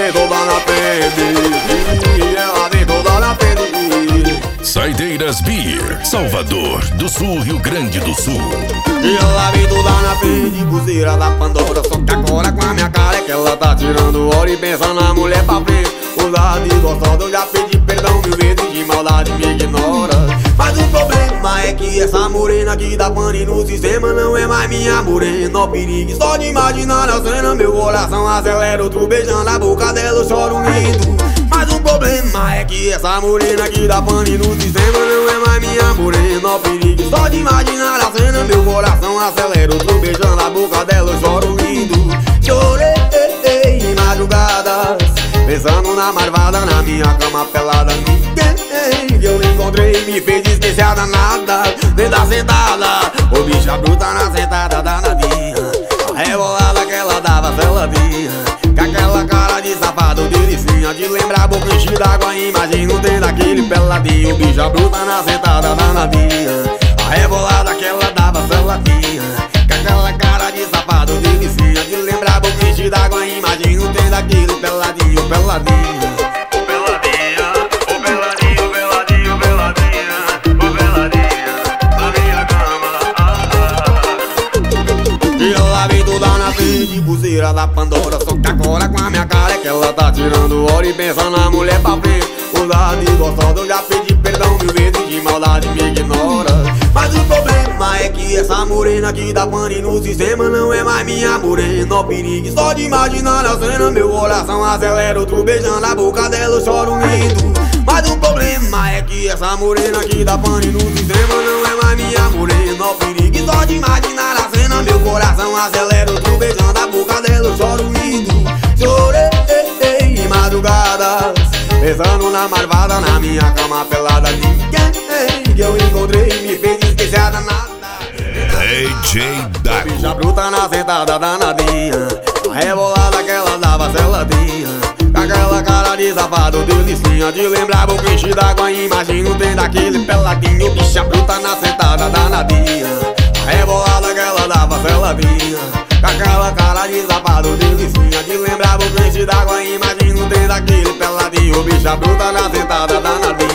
vem toda na frente, ela vem toda na frente. Saideiras Beer, Salvador do Sul, Rio Grande do Sul. E ela vem toda na frente, cozeira da Pandora. Só que agora com a minha cara é que ela tá tirando hora e pensa na mulher pra frente. Usada e gostosa, eu já pedi perdão mil vezes, de maldade me ignora. Mas o problema é que essa morena que dá pane no sistema não é mais minha morena. Ó perigo, só de imaginar a cena meu coração acelera. Outro beijando a boca dela, eu choro rindo. Mas o problema é que essa morena que dá pane no sistema não é mais minha morena. Ó perigo, só de imaginar a cena meu coração acelera. Outro beijando a boca dela, eu choro rindo. Chorei em madrugadas, pensando na marvada, na minha cama pelada. Ninguém que eu encontrei me fez esquecer a danada, nem da sentada. Ô bicha bruta na sentada danadinha, a rebolada que ela dava seladinha, com aquela cara de safado, delicinha, de lembrar a boca enchida d'água. Imagina o trem daquele peladinho. Bicha bruta na sentada danadinha, a rebolada que ela dava seladinha, com aquela cara de safado, delicinha, de lembrar a boca enchida d'água. Imagina o trem daquele peladinho, peladinha. De pulseira da Pandora, só que agora com a minha cara é que ela tá tirando hora e pensa na mulher pra frente. Usada e gostosa, eu já pedi perdão mil vezes, de maldade me ignora. Mas o problema é que essa morena que dá pane no sistema não é mais minha morena. Ó perigo, só de imaginar a cena meu coração acelera. Outro beijando a boca dela, eu choro rindo. Mas o problema é que essa morena que dá pane no sistema não é mais minha morena. Ó perigo, só de imaginar a cena meu coração acelera. Outro beijando a boca dela, eu choro rindo. Chorei em madrugadas, pensando na marvada, na minha cama pelada. Ninguém que eu encontrei me fez esquecer a danada. DJ Daco. Bicha bruta na sentada danadinha, a rebolada que ela dava seladinha, com aquela cara de safado, delicinha, de lembrar a boca enchida d'água. Imagina o trem daquele peladinho. Bicha bruta na sentada danadinha, a rebolada que ela dava seladinha, com aquela cara de safado, delicinha, de lembrar a boca enchida d'água. Imagina o trem daquele peladinho. Bicha bruta na sentada danadinha.